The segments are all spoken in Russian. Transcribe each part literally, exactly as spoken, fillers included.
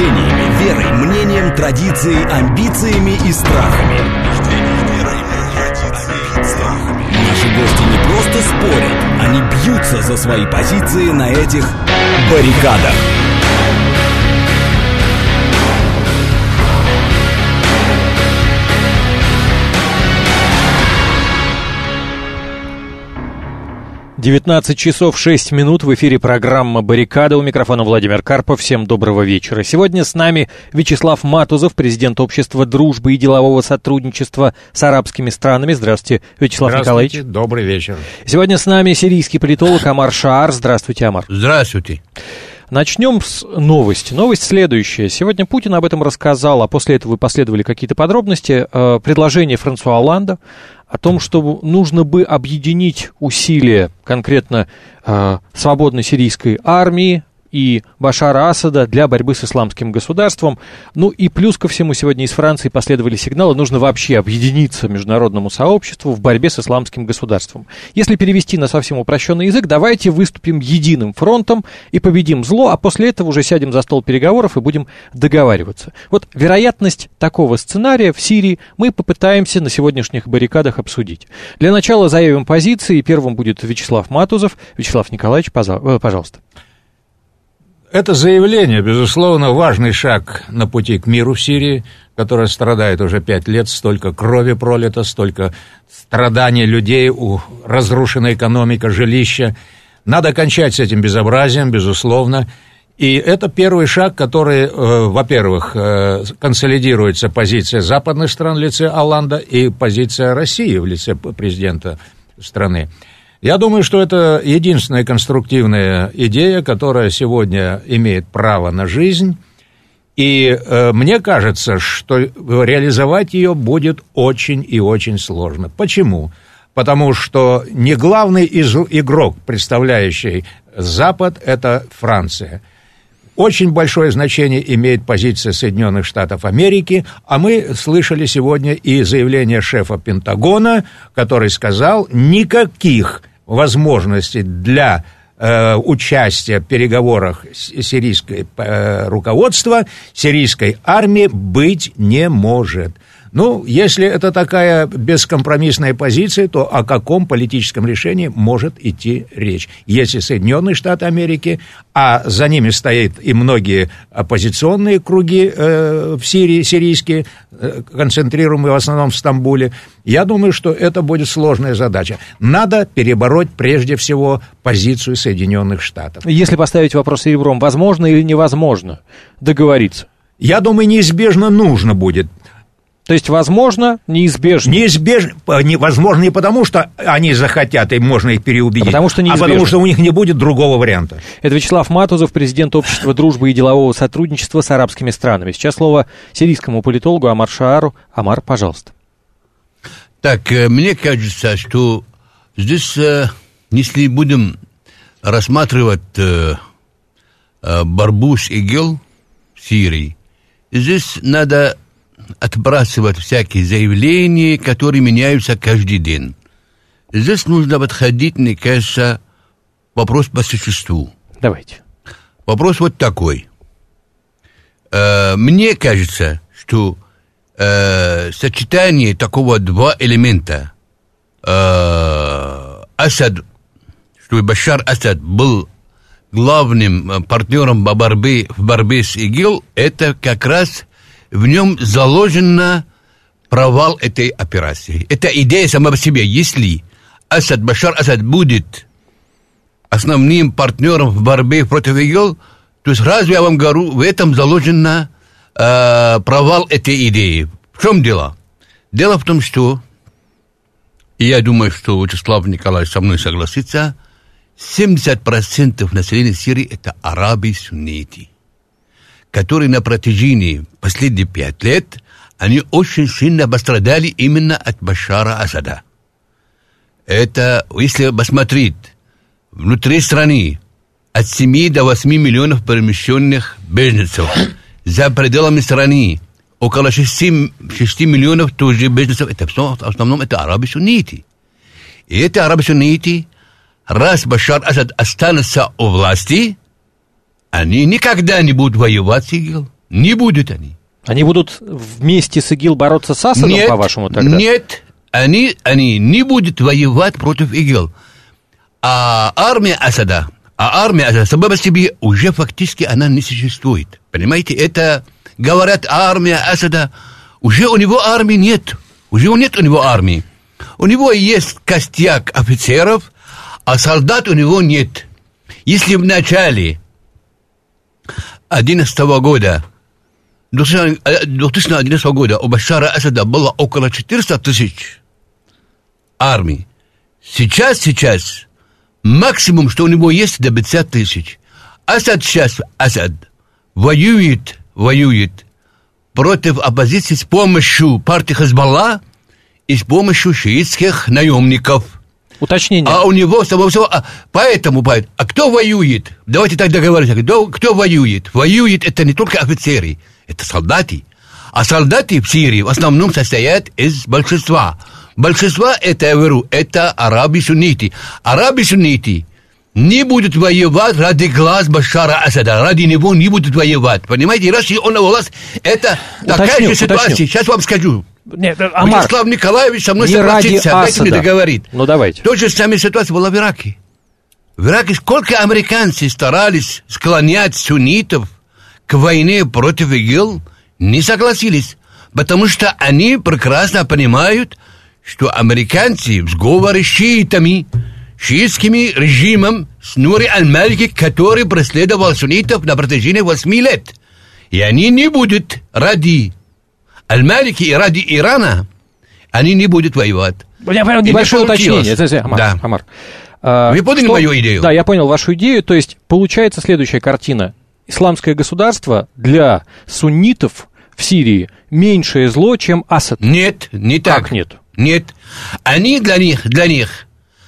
убеждениями, верой, мнением, традицией, амбициями и страхами. Наши гости не просто спорят, они бьются за свои позиции на этих баррикадах. девятнадцать часов шесть минут, в эфире программа «Баррикада», у микрофона Владимир Карпов. Всем доброго вечера. Сегодня с нами Вячеслав Матузов, президент Общества дружбы и делового сотрудничества с арабскими странами. Здравствуйте, Вячеслав Николаевич. Здравствуйте, добрый вечер. Сегодня с нами сирийский политолог Омар Шаар. Здравствуйте, Омар. Здравствуйте. Начнем с новости. Новость следующая. Сегодня Путин об этом рассказал, а после этого последовали какие-то подробности. Предложение Франсуа Олланда о том, что нужно бы объединить усилия конкретно свободной сирийской армии и Башара Асада для борьбы с исламским государством. Ну и плюс ко всему, сегодня из Франции последовали сигналы, нужно вообще объединиться международному сообществу в борьбе с исламским государством. Если перевести на совсем упрощенный язык, давайте выступим единым фронтом и победим зло, а после этого уже сядем за стол переговоров и будем договариваться. Вот вероятность такого сценария в Сирии мы попытаемся на сегодняшних баррикадах обсудить. Для начала заявим позиции, и первым будет Вячеслав Матузов. Вячеслав Николаевич, пожалуйста. Это заявление, безусловно, важный шаг на пути к миру в Сирии, которая страдает уже пять лет, столько крови пролито, столько страданий людей, разрушена экономика, жилища. Надо кончать с этим безобразием, безусловно. И это первый шаг, который, э, во-первых, э, консолидируется позиция западных стран в лице Олланда и позиция России в лице президента страны. Я думаю, что это единственная конструктивная идея, которая сегодня имеет право на жизнь, и э, мне кажется, что реализовать ее будет очень и очень сложно. Почему? Потому что не главный игрок, представляющий Запад, это Франция. Очень большое значение имеет позиция Соединенных Штатов Америки, а мы слышали сегодня и заявление шефа Пентагона, который сказал, никаких возможностей для э, участия в переговорах сирийского э, руководства, сирийской армии быть не может. Ну, если это такая бескомпромиссная позиция, то о каком политическом решении может идти речь? Если Соединенные Штаты Америки, а за ними стоят и многие оппозиционные круги э, в Сирии, сирийские, э, концентрируемые в основном в Стамбуле, я думаю, что это будет сложная задача. Надо перебороть прежде всего позицию Соединенных Штатов. Если поставить вопрос ребром, возможно или невозможно договориться? Я думаю, неизбежно нужно будет. То есть, возможно, неизбежно. Неизбежно, возможно, не потому, что они захотят, и можно их переубедить, а потому что, а потому что у них не будет другого варианта. Это Вячеслав Матузов, президент Общества дружбы и делового сотрудничества с арабскими странами. Сейчас слово сирийскому политологу Омар Шаару. Омар, пожалуйста. Так, мне кажется, что здесь, если будем рассматривать борьбу с ИГИЛ в Сирии, здесь надо отбрасывать всякие заявления, которые меняются каждый день. Здесь нужно подходить, мне кажется, вопрос по существу. Давайте. Вопрос вот такой. Э, мне кажется, что э, сочетание такого два элемента, э, Асад, что Башар Асад был главным партнером в борьбе, в борьбе с ИГИЛ, это как раз в нем заложен провал этой операции. Это идея сама по себе. Если Асад, Башар Асад будет основным партнером в борьбе против ИГИЛ, то сразу я вам говорю, в этом заложен э, провал этой идеи. В чем дело? Дело в том, что, и я думаю, что Вячеслав Николаевич со мной согласится, семьдесят процентов населения Сирии это арабы-сунниты, которые на протяжении последних пять лет, они очень сильно пострадали именно от Башара Асада. Это, если посмотреть, внутри страны от семи до восьми миллионов перемещенных беженцев, за пределами страны около шести миллионов тоже беженцев, это в основном это арабы-сунниты. И эти арабы-сунниты, раз Башар Асад останется у власти, они никогда не будут воевать с ИГИЛ. Не будут они. Они будут вместе с ИГИЛ бороться с Асадом, нет, по-вашему, тогда? Нет, они, они не будут воевать против ИГИЛ. А армия Асада, а армия Асада сама по себе уже фактически она не существует. Понимаете, это говорят армия Асада, уже у него армии нет. Уже нет у него армии. У него есть костяк офицеров, а солдат у него нет. Если в начале две тысячи одиннадцатого года, две тысячи одиннадцатого года у Башара Асада было около четыреста тысяч армий, сейчас, сейчас максимум, что у него есть, до пятьдесят тысяч. Асад сейчас, Асад воюет, воюет против оппозиции с помощью партии Хизбалла и с помощью шиитских наемников. Уточнение. А у него самого всего... А, поэтому, поэтому... А кто воюет? Давайте так договоримся. Кто, кто воюет? Воюет это не только офицеры, это солдаты. А солдаты в Сирии в основном состоят из большинства. Большинство, это я говорю, это арабы-сунниты. Арабы-сунниты не будут воевать ради глаз Башара Асада. Ради него не будут воевать. Понимаете? Если он на власть, это уточню, такая же ситуация. Уточню. Сейчас вам скажу. Нет, Амар, Вячеслав Николаевич со мной не согласится. Дайте мне договорить. Ну, давайте. То же самая ситуация была в Ираке. В Ираке сколько американцы старались склонять суннитов к войне против ИГИЛ, не согласились. Потому что они прекрасно понимают, что американцы в сговоре с шиитами, шиитскими режимом, с Нури аль-Малики, который преследовал суннитов на протяжении восьми лет. И они не будут ради аль-Малики и ради Ирана, они не будут воевать. Я понял, небольшое уточнение. Амар, да. Амар. Вы поняли что... мою идею? Да, я понял вашу идею. То есть получается следующая картина. Исламское государство для суннитов в Сирии меньшее зло, чем Асад. Нет, не так. Как нет? Нет. Они для них, для них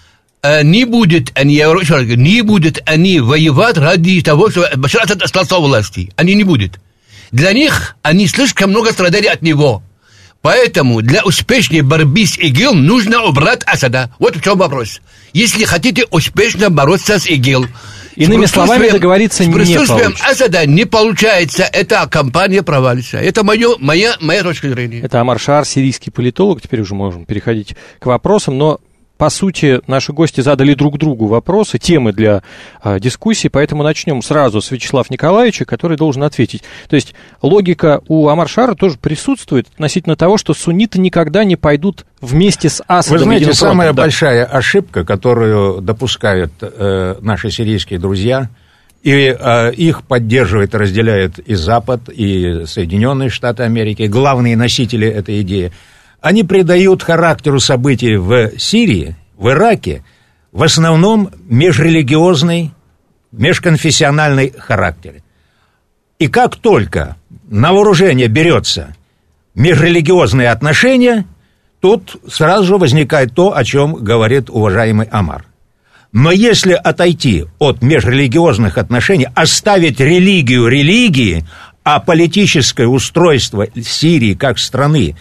э, не будут, они, я еще раз говорю, не будут они воевать ради того, что Башар Асад остался у власти. Они не будут. Для них они слишком много страдали от него. Поэтому для успешной борьбы с ИГИЛ нужно убрать Асада. Вот в чем вопрос. Если хотите успешно бороться с ИГИЛ, иными словами, договориться не получится. С присутствием Асада не получается, эта кампания провалится. Это мое, моя, моя точка зрения. Это Амар Шаар, сирийский политолог. Теперь уже можем переходить к вопросам, но... По сути, наши гости задали друг другу вопросы, темы для а, дискуссии, поэтому начнем сразу с Вячеслава Николаевича, который должен ответить. То есть логика у Амар Шаара тоже присутствует относительно того, что сунниты никогда не пойдут вместе с Асадом. Вы знаете, самая да. большая ошибка, которую допускают э, наши сирийские друзья, и э, их поддерживает и разделяет и Запад, и Соединенные Штаты Америки, главные носители этой идеи, они придают характеру событий в Сирии, в Ираке, в основном межрелигиозный, межконфессиональный характер. И как только на вооружение берется межрелигиозные отношения, тут сразу же возникает то, о чем говорит уважаемый Амар. Но если отойти от межрелигиозных отношений, оставить религию религии, а политическое устройство Сирии как страны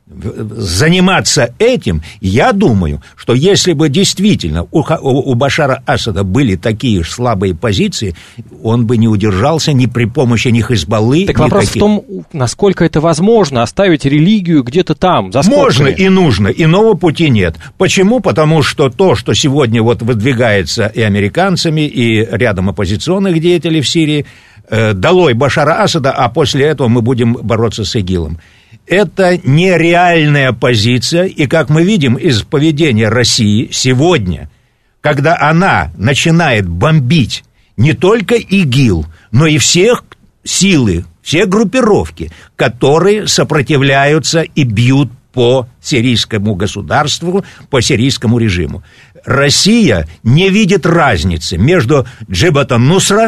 заниматься этим, я думаю, что если бы действительно у, у Башара Асада были такие же слабые позиции, он бы не удержался ни при помощи ни Хизбаллы. Так ни вопрос таких. в том, насколько это возможно, оставить религию где-то там, за скобками. Можно и нужно, иного пути нет. Почему? Потому что то, что сегодня вот выдвигается и американцами, и рядом оппозиционных деятелей в Сирии, э, долой Башара Асада, а после этого мы будем бороться с ИГИЛом. Это нереальная позиция, и, как мы видим из поведения России сегодня, когда она начинает бомбить не только ИГИЛ, но и всех силы, все группировки, которые сопротивляются и бьют по сирийскому государству, по сирийскому режиму. Россия не видит разницы между Джабhat ан-Нусра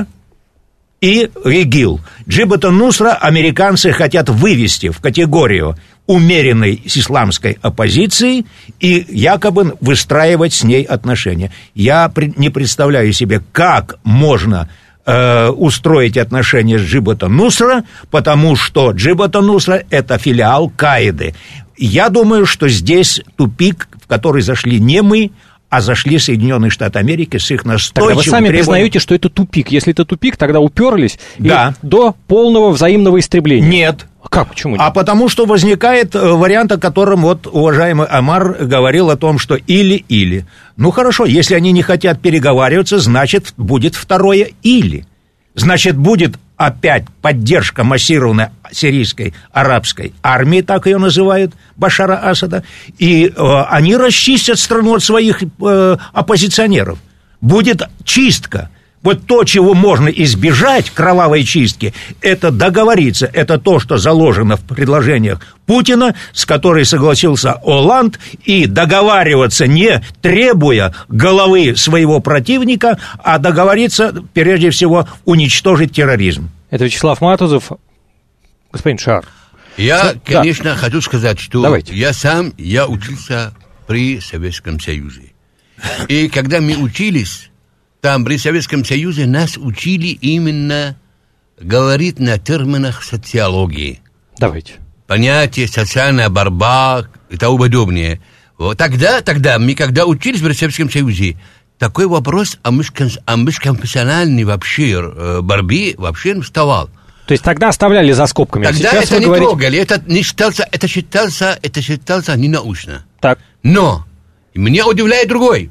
и ИГИЛ. Джабhat ан-Нусра американцы хотят вывести в категорию умеренной с исламской оппозиции и якобы выстраивать с ней отношения. Я не представляю себе, как можно э, устроить отношения с Джабhat ан-Нусра, потому что Джабhat ан-Нусра – это филиал Каиды. Я думаю, что здесь тупик, в который зашли не мы, а зашли Соединенные Штаты Америки с их настойчивым Тогда вы сами требованием. признаете, что это тупик. Если это тупик, тогда уперлись Да. и до полного взаимного истребления. Нет. Как? Почему нет? А потому что возникает вариант, о котором вот уважаемый Омар говорил, о том, что или-или. Ну хорошо, если они не хотят переговариваться, значит, будет второе или. Значит, будет опять поддержка массированной сирийской арабской армии, так ее называют, Башара Асада, и э, они расчистят страну от своих э, оппозиционеров. Будет чистка. Вот то, чего можно избежать, кровавой чистки, это договориться. Это то, что заложено в предложениях Путина, с которой согласился Олланд, и договариваться, не требуя головы своего противника, а договориться, прежде всего, уничтожить терроризм. Это Вячеслав Матузов. Господин Шар. Я, Да. конечно, хочу сказать, что Давайте. я сам, я учился при Советском Союзе. И когда мы учились, там при Советском Союзе нас учили именно говорить на терминах социологии. Давайте. Понятие социальная борьба и тому подобное. Вот тогда, тогда, мы когда учились при Советском Союзе, такой вопрос о, межкон- о межконфессиональной вообще э, борьбе вообще не вставал. То есть тогда оставляли за скобками. а Тогда сейчас это вы не говорите... трогали, это не считался, это считался, это считался ненаучно. Так. Но меня удивляет другой.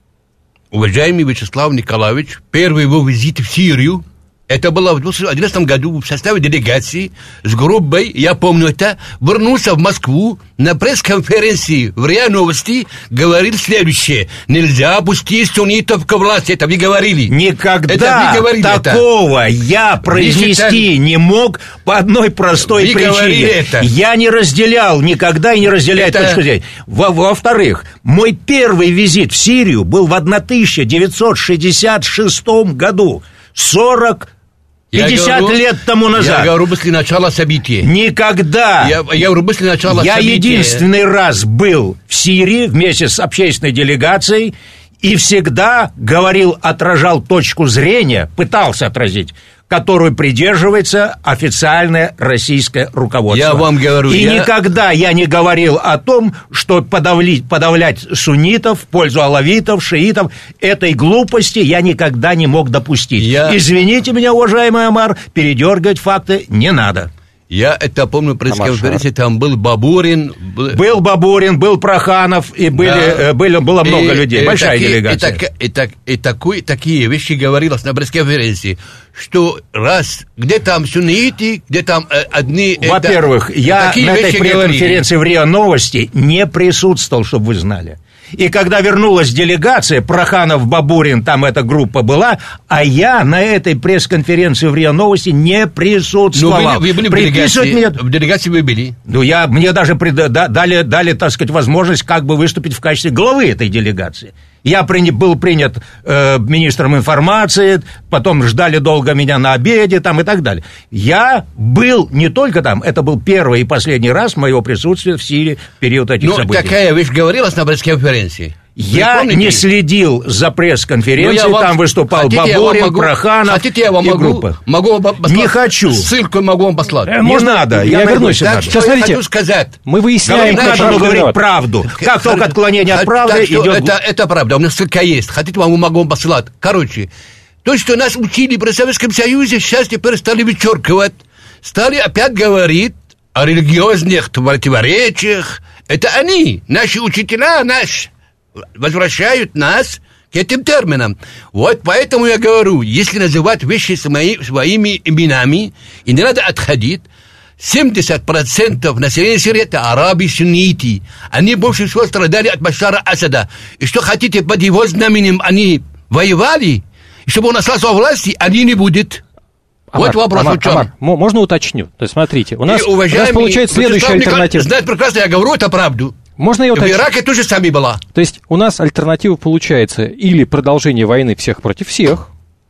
Уважаемый Вячеслав Николаевич, первый его визит в Сирию, это было в две тысячи одиннадцатом году в составе делегации с группой, я помню это, вернулся в Москву на пресс-конференции в РИА Новости, говорил следующее: нельзя пустить суннитов к власти, это вы говорили. Никогда это вы говорили такого это. я произнести считали... не мог по одной простой Вы причине. говорили это. Я не разделял, никогда и не разделяю Это- точку зрения. Во- Во-вторых, мой первый визит в Сирию был в тысяча девятьсот шестьдесят шестом году. сорок Я пятьдесят говорю- лет тому назад. Я говорю, после начала события. Никогда. Я, я говорю, после начала Я события. единственный раз был в Сирии вместе с общественной делегацией и всегда говорил, отражал точку зрения, пытался отразить, которую придерживается официальное российское руководство. Я вам говорю, И я- никогда я не говорил о том, что подавлить, подавлять суннитов в пользу алавитов, шиитов. Этой глупости я никогда не мог допустить. Я- Извините меня, уважаемый Омар, передергивать факты не надо. Я это помню, пресс-конференции, там был Бабурин. Был, Был Бабурин, был Проханов, и были, Да. э, были, было много И- людей, и большая такие- делегация. И, так- и, так- и такой- такие вещи говорилось на пресс-конференции, что раз, где там сунниты, где там э, одни... это- Во-первых, я такие на этой вещи говорили. пресс-конференции в РИА Новости не присутствовал, чтобы вы знали. И когда вернулась делегация, Проханов, Бабурин, там эта группа была, а я на этой пресс-конференции в РИА Новости не Ну, присутствовал. вы, вы были в Приписывать делегации, мне... в делегации вы были. Ну, я, мне даже пред- да- дали, дали, так сказать, возможность как бы выступить в качестве главы этой делегации. Я при- был принят э, министром информации, потом ждали долго меня на обеде там, и так далее. Я был не только там, это был первый и последний раз моего присутствия в Сирии в период этих Ну, событий. такая вещь говорилась на пресс-конференции. Вы Я помните? не следил за Ну, пресс-конференцией, я вам- там выступал хотите, я вам Бабурин, могу- Проханов хотите, я вам и могу, группа. могу вам послать? Не хочу. Ссылку могу вам послать. Э, Не можно- надо, я я найду вернусь. себе Так надо. что Сейчас, я смотрите. хочу сказать. Мы выясняем, Говорить кто надо, прав, но кто говорить виноват. правду. Как только отклонение от правды Так что идет... Это, это правда, у меня ссылка есть. Хотите, вам могу вам посылать. Короче, то, что нас учили при Советском Союзе, сейчас теперь стали вычеркивать. Стали опять говорить о религиозных противоречиях. Это они, наши учителя, наш, возвращают нас к этим терминам. Вот поэтому я говорю, если называть вещи свои, своими именами, и не надо отходить, семьдесят процентов населения Сирии это арабы сунниты. Они больше всего страдали от Башара Асада. И что хотите, под его знаменем они воевали, и чтобы он остался у власти, они не будут. Амар, Вот вопрос Амар, в чем. Амар, мо- можно уточню? То есть, смотрите, у нас, И, у нас уважаемый получается следующая Вячеслав Николаевич, альтернатива. знает прекрасно, я говорю это правду. Можно я В уточню? Ираке тоже сами была. То есть у нас альтернатива получается или продолжение войны всех против всех,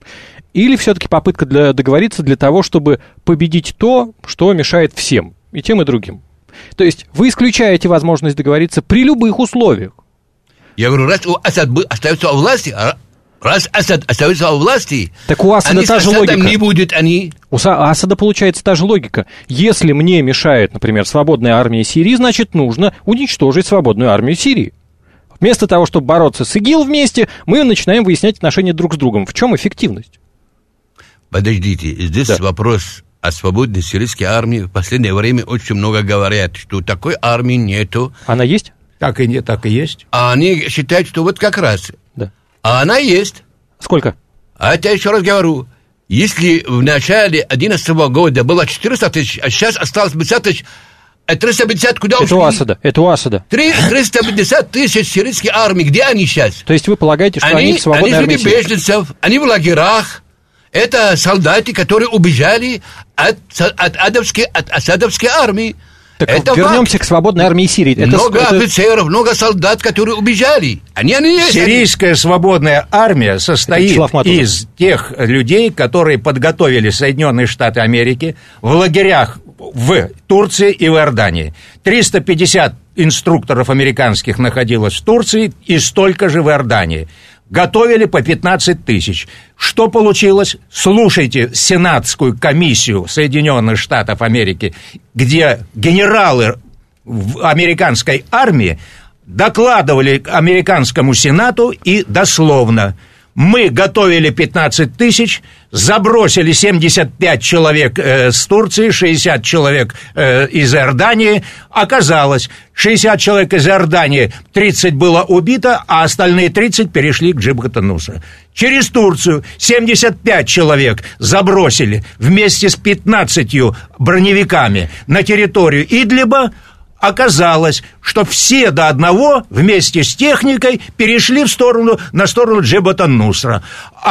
или все-таки попытка для, договориться для того, чтобы победить то, что мешает всем, и тем, и другим. То есть вы исключаете возможность договориться при любых условиях. Я говорю, раз у Асад бы- остается у власти, а раз Асад остается у власти, Так у Асада они с та же Асадом логика. не будет, они... У Са- Асада получается та же логика. Если мне мешает, например, свободная армия Сирии, значит, нужно уничтожить свободную армию Сирии. Вместо того, чтобы бороться с ИГИЛ вместе, мы начинаем выяснять отношения друг с другом. В чем эффективность? Подождите, здесь да. вопрос о свободной сирийской армии. В последнее время очень много говорят, что такой армии нету. Она есть? Так и нет, так и есть. А они считают, что вот как раз. Да. А она есть. Сколько? А это я еще раз говорю. Если в начале две тысячи одиннадцатого года было четыреста тысяч, а сейчас осталось пятьдесят тысяч, а триста пятьдесят куда ушли? Это у Асада, это у Асада. триста пятьдесят тысяч сирийской армии, где они сейчас? То есть вы полагаете, что они, они в свободной армии? Они среди беженцев, они в лагерях. Это солдаты, которые убежали от, от, адовской, от асадовской армии. Так это вернемся факт. к свободной армии Сирии. Это, много это... офицеров, много солдат, которые убежали. Они, они есть. Сирийская свободная армия состоит из тех людей, которые подготовили Соединенные Штаты Америки в лагерях в Турции и в Иордании. триста пятьдесят инструкторов американских находилось в Турции и столько же в Иордании. Готовили по пятнадцать тысяч. Что получилось? Слушайте Сенатскую комиссию Соединенных Штатов Америки, где генералы американской армии докладывали американскому Сенату и дословно: мы готовили пятнадцать тысяч, забросили семьдесят пять человек э, с Турции, шестьдесят человек э, из Иордании. Оказалось, шестьдесят человек из Иордании, тридцать было убито, а остальные тридцать перешли к Джабхат ан-Нусра. Через Турцию семьдесят пять человек забросили вместе с пятнадцатью броневиками на территорию Идлиба. Оказалось, что все до одного вместе с техникой перешли в сторону, на сторону Джабхат ан-Нусра.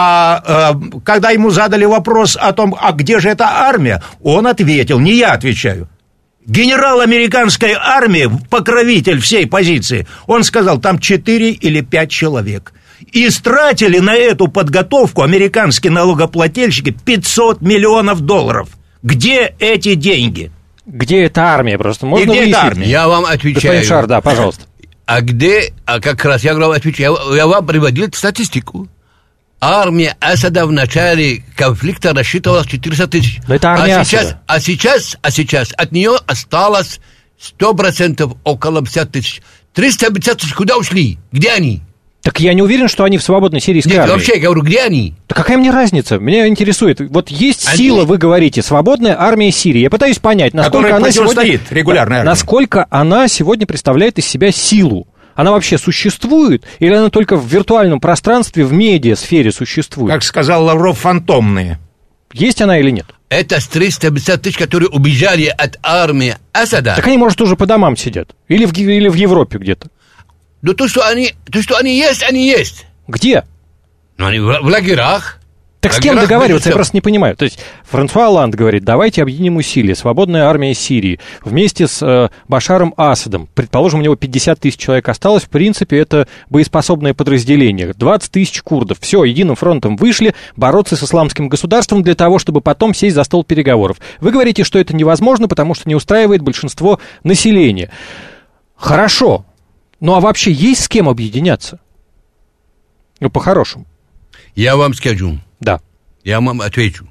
А э, когда ему задали вопрос о том, а где же эта армия, он ответил, не я отвечаю. Генерал американской армии, покровитель всей позиции, он сказал, там четыре или пять человек. И истратили на эту подготовку американские налогоплательщики пятьсот миллионов долларов. Где эти деньги? Где эта армия? Просто можно выяснить? Я вам отвечаю. Господин Шар, да, пожалуйста. А где, а как раз я говорю, отвечаю, я, я вам приводил статистику. Армия Асада в начале конфликта рассчитывалась четыреста тысяч. Но это армия а сейчас, Асада. А сейчас, а сейчас от нее осталось сто процентов около пятьдесят тысяч. триста пятьдесят тысяч куда ушли? Где они? Так я не уверен, что они в свободной сирийской Нет, армии. вообще, я говорю, где они? Да какая мне разница? Меня интересует. Вот есть они... сила, вы говорите, свободная армия Сирии. Я пытаюсь понять, насколько она сегодня... регулярной армии. Насколько она сегодня представляет из себя силу. Она вообще существует? Или она только в виртуальном пространстве, в медиасфере существует? Как сказал Лавров, фантомные. Есть она или нет? Это с триста пятьдесят тысяч, которые убежали от армии Асада. Так они, может, уже по домам сидят. Или в, или в Европе где-то. Ну, то, что они, то, что они есть, они есть. Где? Ну, они в, в лагерях. Так в с кем лагерях договариваться, я беженцев. просто не понимаю. То есть Франсуа Олланд говорит, давайте объединим усилия. Свободная армия Сирии вместе с э, Башаром Асадом. Предположим, у него пятьдесят тысяч человек осталось. В принципе, это боеспособное подразделение. двадцать тысяч курдов. Все, единым фронтом вышли бороться с исламским государством для того, чтобы потом сесть за стол переговоров. Вы говорите, что это невозможно, потому что не устраивает большинство населения. Хорошо. Ну, а вообще есть с кем объединяться? Ну, по-хорошему. Я вам скажу. Да. Я вам отвечу.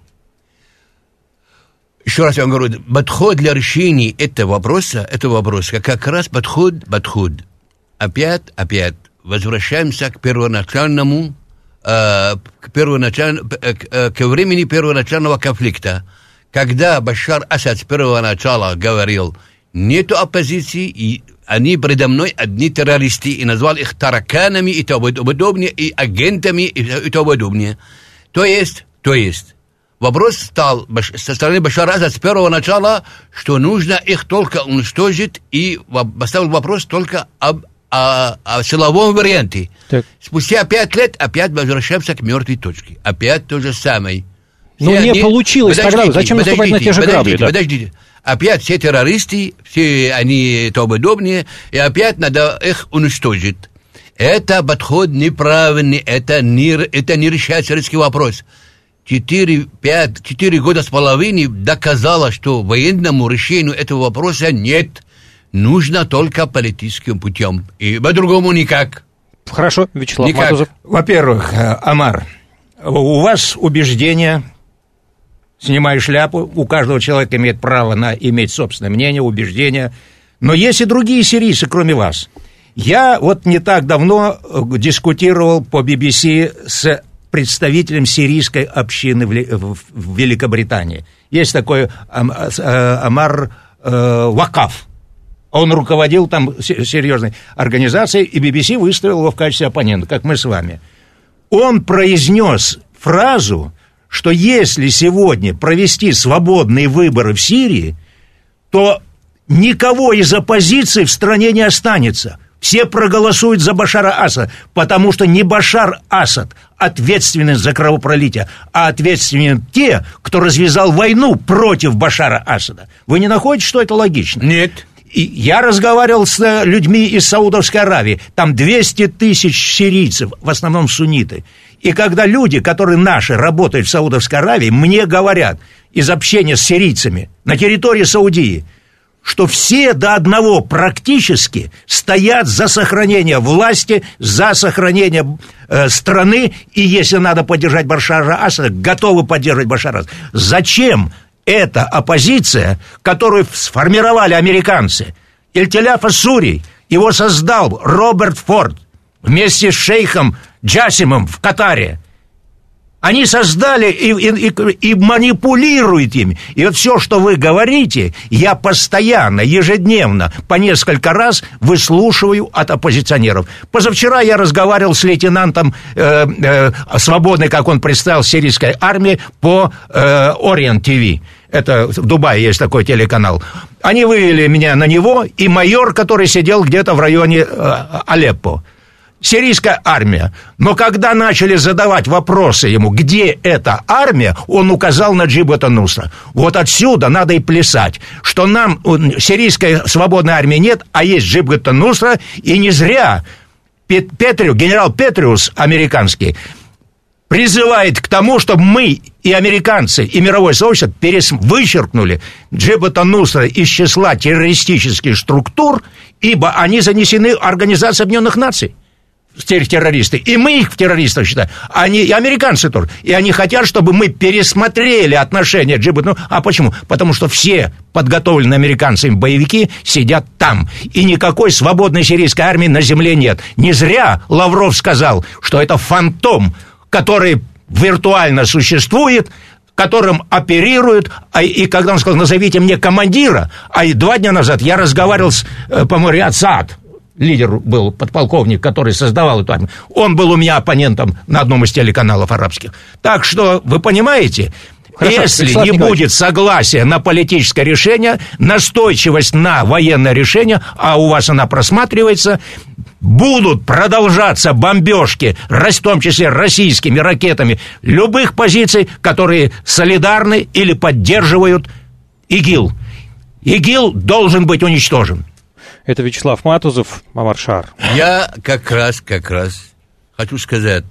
Еще раз я вам говорю, подход для решения этого вопроса, этого вопроса, как раз подход, подход. Опять, опять возвращаемся к первоначальному, э, к, первоначаль, э, к времени первоначального конфликта, когда Башар Асад с первого начала говорил, нету оппозиции, и они предо мной одни террористы, и назвал их тараканами и тому подобное, и агентами и тому подобное. То есть, то есть, вопрос стал со стороны Башара Асада с первого начала, что нужно их только уничтожить, и поставил вопрос только об о, о силовом варианте. Так. Спустя пять лет опять возвращаемся к мертвой точке. Опять то же самое. Но не они... получилось подождите, тогда. Зачем наступать на те же грабли? Подождите, да? подождите. Опять все террористы, все они и тому подобное, и опять надо их уничтожить. Это подход неправильный, это не, это не решает сирийский вопрос. Четыре, пять, четыре года с половиной доказало, что военному решению этого вопроса нет. Нужно только политическим путем. И по-другому никак. Хорошо, Вячеслав никак. Матузов. Во-первых, Омар, у вас убеждения... Снимаю шляпу, у каждого человека имеет право на иметь собственное мнение, убеждения. Но есть и другие сирийцы, кроме вас. Я вот не так давно дискутировал по би би си с представителем сирийской общины в Великобритании. Есть такой Амар Вакаф. Он руководил там серьезной организацией, и би би си выставил его в качестве оппонента, как мы с вами. Он произнес фразу, что если сегодня провести свободные выборы в Сирии, то никого из оппозиции в стране не останется. Все проголосуют за Башара Асада, потому что не Башар Асад ответственен за кровопролитие, а ответственны те, кто развязал войну против Башара Асада. Вы не находите, что это логично? Нет. И я разговаривал с людьми из Саудовской Аравии. Там двести тысяч сирийцев, в основном сунниты. И когда люди, которые наши, работают в Саудовской Аравии, мне говорят из общения с сирийцами на территории Саудии, что все до одного практически стоят за сохранение власти, за сохранение э, страны, и если надо поддержать Башара Асада, готовы поддерживать Башара Асада. Зачем эта оппозиция, которую сформировали американцы? Эль-Теляф ас-Сури, его создал Роберт Форд вместе с шейхом Джасимом в Катаре. Они создали и, и, и, и манипулируют ими. И вот все, что вы говорите, я постоянно, ежедневно, по несколько раз выслушиваю от оппозиционеров. Позавчера я разговаривал с лейтенантом э, э, свободной, как он представил, сирийской армии по э, Orient ти ви. Это в Дубае есть такой телеканал. Они вывели меня на него, и майор, который сидел где-то в районе э, Алеппо. Сирийская армия. Но когда начали задавать вопросы ему, где эта армия, он указал на Джибхат ан-Нусра. Вот отсюда надо и плясать, что нам сирийской свободной армии нет, а есть Джибхат ан-Нусра, и не зря Петрю, генерал Петриус американский призывает к тому, чтобы мы и американцы, и мировое сообщество перес... вычеркнули Джибхат ан-Нусра из числа террористических структур, ибо они занесены в Организацию Объединенных Наций. Террористы. И мы их в террористах считаем. Они, и американцы тоже. И они хотят, чтобы мы пересмотрели отношения Джибхат. Ну, а почему? Потому что все подготовленные американцами боевики сидят там. И никакой свободной сирийской армии на земле нет. Не зря Лавров сказал, что это фантом, который виртуально существует, которым оперируют, а, и когда он сказал, назовите мне командира, а и два дня назад я разговаривал с, по-моему, Риад Саад, лидер был, подполковник, который создавал эту армию, он был у меня оппонентом на одном из телеканалов арабских. Так что, вы понимаете, хорошо, если Вячеслав не Николаевич. Будет согласия на политическое решение, настойчивость на военное решение, а у вас она просматривается, будут продолжаться бомбежки, в том числе российскими ракетами, любых позиций, которые солидарны или поддерживают ИГИЛ. ИГИЛ должен быть уничтожен. Это Вячеслав Матузов, Амар Шар. Я как раз, как раз хочу сказать,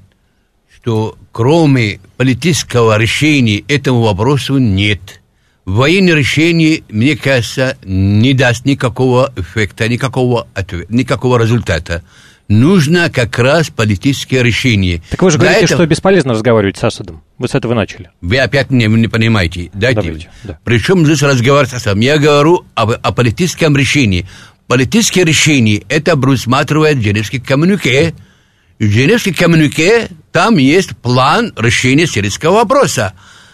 что кроме политического решения этому вопросу нет. Военное решение, мне кажется, не даст никакого эффекта, никакого, ответа, никакого результата. Нужно как раз политическое решение. Так вы же говорите, этого... что бесполезно разговаривать с Асадом. Вы с этого начали. Вы опять меня не понимаете. Дайте. Давайте, да. Причем здесь разговор с Асадом? Я говорю об, о политическом решении. Политическое решение это предусматривает Женевский коммюнике. В Женевском коммюнике там есть план решения сирийского вопроса.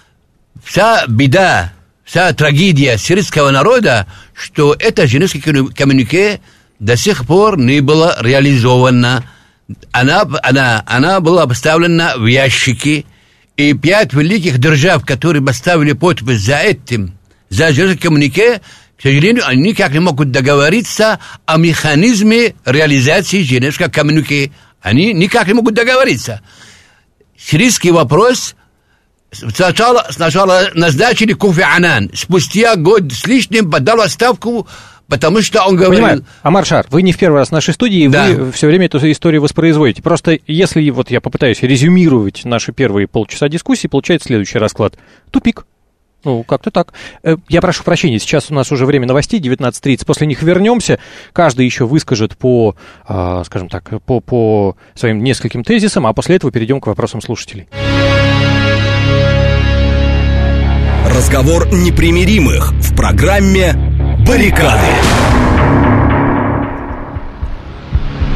Вся беда, вся трагедия сирийского народа, что это Женевский коммюнике до сих пор не было реализовано. Она, она, она была поставлена в ящики, и пять великих держав, которые поставили подпись за этим, за Женевским коммюнике, к сожалению, они никак не могут договориться о механизме реализации Женевского коммюнике. Они никак не могут договориться. Сирийский вопрос сначала, сначала назначили Кофи Аннан. Спустя год с лишним подал отставку, потому что он говорил... Понимаю. Амар Шар, вы не в первый раз в нашей студии, да. Вы все время эту историю воспроизводите. Просто если вот я попытаюсь резюмировать наши первые полчаса дискуссии, получается следующий расклад. Тупик. Ну, как-то так. Я прошу прощения, сейчас у нас уже время новостей, девятнадцать тридцать, после них вернемся. Каждый еще выскажет по, скажем так, по, по своим нескольким тезисам, а после этого перейдем к вопросам слушателей. Разговор непримиримых в программе «Баррикады».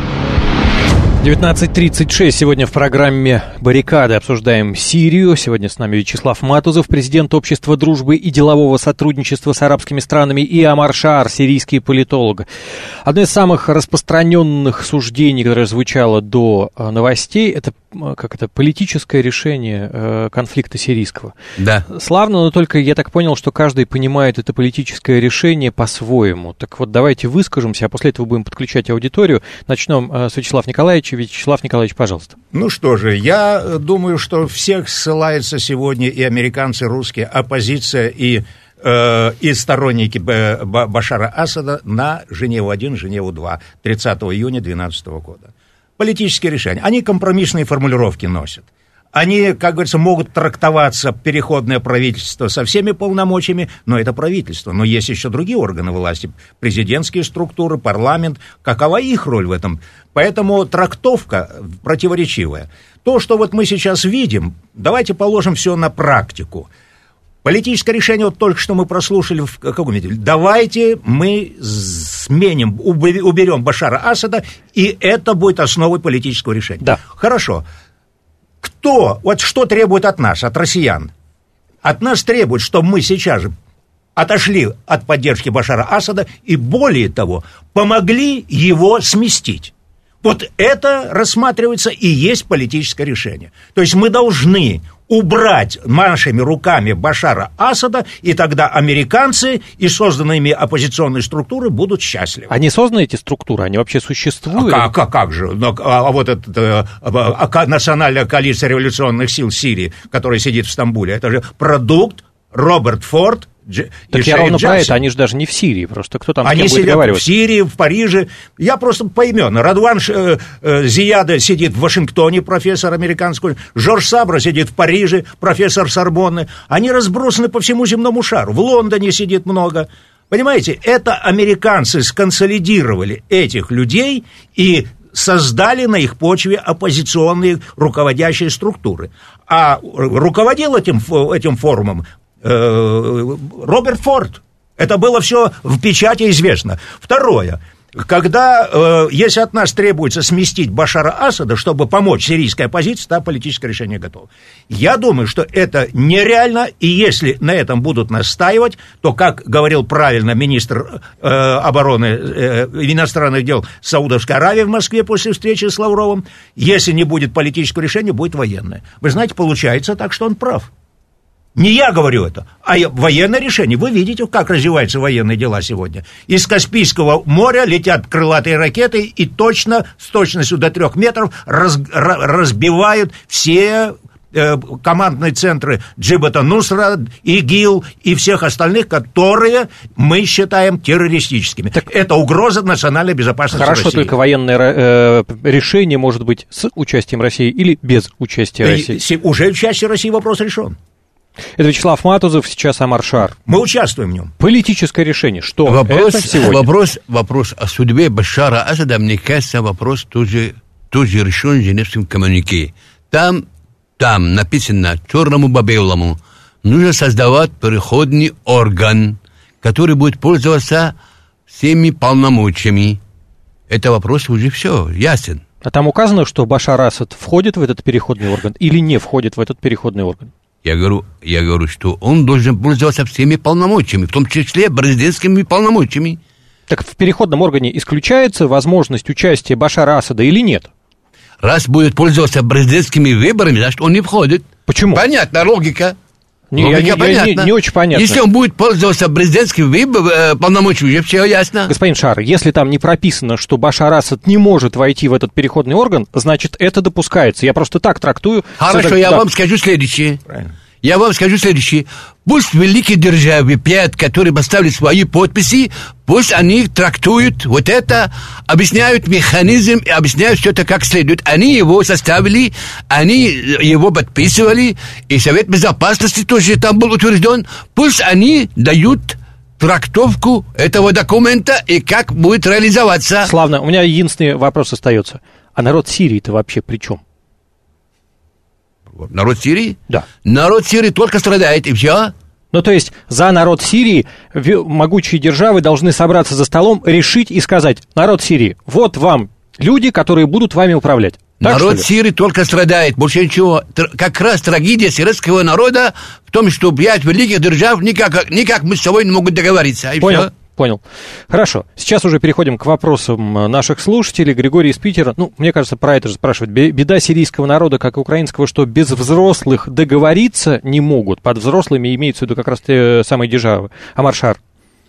девятнадцать тридцать шесть. Сегодня в программе «Баррикады» обсуждаем Сирию. Сегодня с нами Вячеслав Матузов, президент Общества дружбы и делового сотрудничества с арабскими странами, и Омар Шаар, сирийский политолог. Одно из самых распространенных суждений, которое звучало до новостей, это как это политическое решение конфликта сирийского. Да. Славно, но только я так понял, что каждый понимает это политическое решение по-своему. Так вот, давайте выскажемся, а после этого будем подключать аудиторию. Начнем с Вячеслава Николаевича. Вячеслав Николаевич, пожалуйста. Ну что же, я думаю, что всех ссылаются сегодня и американцы, и русские, оппозиция и, э, и сторонники Башара Асада на Женеву один, Женеву два, тридцатого июня две тысячи двенадцатого года. Политические решения. Они компромиссные формулировки носят. Они, как говорится, могут трактоваться переходное правительство со всеми полномочиями, но это правительство. Но есть еще другие органы власти, президентские структуры, парламент. Какова их роль в этом? Поэтому трактовка противоречивая. То, что вот мы сейчас видим, давайте положим все на практику. Политическое решение, вот только что мы прослушали в каком виде. Давайте мы сменим, уберем Башара Асада, и это будет основой политического решения. Да. Хорошо. Кто, вот что требует от нас, от россиян? От нас требует, чтобы мы сейчас же отошли от поддержки Башара Асада и, более того, помогли его сместить. Вот это рассматривается и есть политическое решение. То есть мы должны убрать нашими руками Башара Асада, и тогда американцы и созданные ими оппозиционные структуры будут счастливы. Они созданы, эти структуры? Они вообще существуют? А как, а как же? Но, а, а вот эта а, национальная коалиция революционных сил Сирии, которая сидит в Стамбуле, это же продукт Роберт Форд. Дж... Так я ровно про это, они же даже не в Сирии, просто кто там с кем они будет сидят в Сирии, в Париже. Я просто поименно. Радван э, э, Зияда сидит в Вашингтоне, профессор американского. Жорж Сабра сидит в Париже, профессор Сорбонны. Они разбросаны по всему земному шару. В Лондоне сидит много. Понимаете, это американцы сконсолидировали этих людей и создали на их почве оппозиционные руководящие структуры. А руководил этим, этим форумом Роберт Форд. Это было все в печати известно. Второе. Когда, э, если от нас требуется сместить Башара Асада, чтобы помочь сирийской оппозиции, то политическое решение готово. Я думаю, что это нереально, и если на этом будут настаивать, то, как говорил правильно министр э, обороны э, иностранных дел Саудовской Аравии в Москве после встречи с Лавровым, если не будет политического решения, будет военное. Вы знаете, получается так, что он прав. Не я говорю это, а военное решение. Вы видите, как развиваются военные дела сегодня. Из Каспийского моря летят крылатые ракеты и точно, с точностью до трех метров раз, разбивают все э, командные центры Джибата Нусра, ИГИЛ и всех остальных, которые мы считаем террористическими. Так это угроза национальной безопасности России. Хорошо, только военное э, решение может быть с участием России или без участия России? И, уже участие России вопрос решен. Это Вячеслав Матузов, сейчас Омар Шаар. Мы участвуем в нем. Политическое решение. Что вопрос, это сегодня? Вопрос, вопрос о судьбе Башара Асада, мне кажется, вопрос тоже, тоже решен в Женевском коммюнике. Там, там написано черному по белому, нужно создавать переходный орган, который будет пользоваться всеми полномочиями. Это вопрос уже все, ясен. А там указано, что Башар Асад входит в этот переходный орган или не входит в этот переходный орган? Я говорю, я говорю, что он должен пользоваться всеми полномочиями, в том числе президентскими полномочиями. Так в переходном органе исключается возможность участия Башара Асада или нет? Раз будет пользоваться президентскими выборами, значит, он не входит. Почему? Понятна логика. Не, логика я, понятна. Не, не очень понятно. Если он будет пользоваться президентскими выборами, полномочиями, уже все ясно. Господин Шаар, если там не прописано, что Башар Асад не может войти в этот переходный орган, значит, это допускается. Я просто так трактую. Хорошо, я да. вам скажу следующее. Правильно. Я вам скажу следующее. Пусть великие державы, пять, которые поставили свои подписи, пусть они трактуют вот это, объясняют механизм и объясняют все это как следует. Они его составили, они его подписывали, и Совет Безопасности тоже там был утвержден. Пусть они дают трактовку этого документа и как будет реализоваться. Славно. У меня единственный вопрос остается. А народ Сирии-то вообще при чем? Народ Сирии? Да. Народ Сирии только страдает, и все. Ну, то есть, за народ Сирии могучие державы должны собраться за столом, решить и сказать: народ Сирии, вот вам люди, которые будут вами управлять. Так, народ Сирии только страдает, больше ничего. Как раз трагедия сирийского народа в том, что пять великих держав никак, никак мы с собой не могут договориться. И Понял. все. Понял. Хорошо. Сейчас уже переходим к вопросам наших слушателей. Григорий из Питера. Ну, мне кажется, про это же спрашивают. Беда сирийского народа, как и украинского, что без взрослых договориться не могут. Под взрослыми имеется в виду как раз те самые державы. Амар Шар.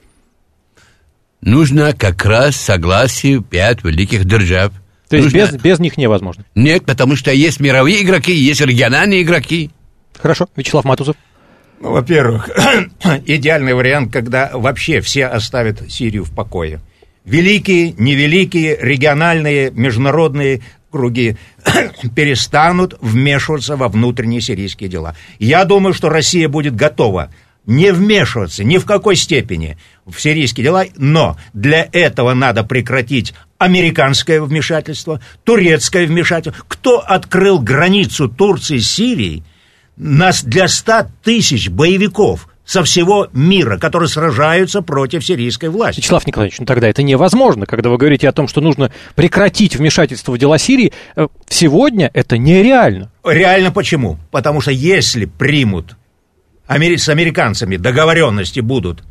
Нужно как раз согласие пять великих держав. То есть Нужно... без, без них невозможно? Нет, потому что есть мировые игроки, есть региональные игроки. Хорошо. Вячеслав Матузов. Ну, во-первых, идеальный вариант, когда вообще все оставят Сирию в покое. Великие, невеликие, региональные, международные круги перестанут вмешиваться во внутренние сирийские дела. Я думаю, что Россия будет готова не вмешиваться ни в какой степени в сирийские дела, но для этого надо прекратить американское вмешательство, турецкое вмешательство. Кто открыл границу Турции с Сирией? Нас для ста тысяч боевиков со всего мира, которые сражаются против сирийской власти. Вячеслав Николаевич, ну тогда это невозможно. Когда вы говорите о том, что нужно прекратить вмешательство в дела Сирии, сегодня это нереально. Реально почему? Потому что если примут амери- с американцами договоренности будут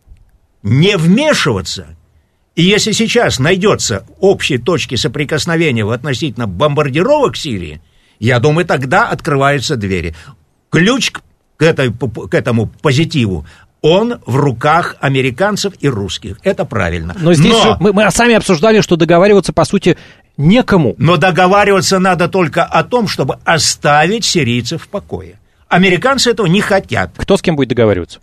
не вмешиваться, и если сейчас найдется общие точки соприкосновения относительно бомбардировок Сирии, я думаю, тогда открываются двери. Ключ к, этой, к этому позитиву, он в руках американцев и русских. Это правильно. Но здесь Но, же мы, мы сами обсуждали, что договариваться, по сути, некому. Но договариваться надо только о том, чтобы оставить сирийцев в покое. Американцы этого не хотят. Кто с кем будет договариваться?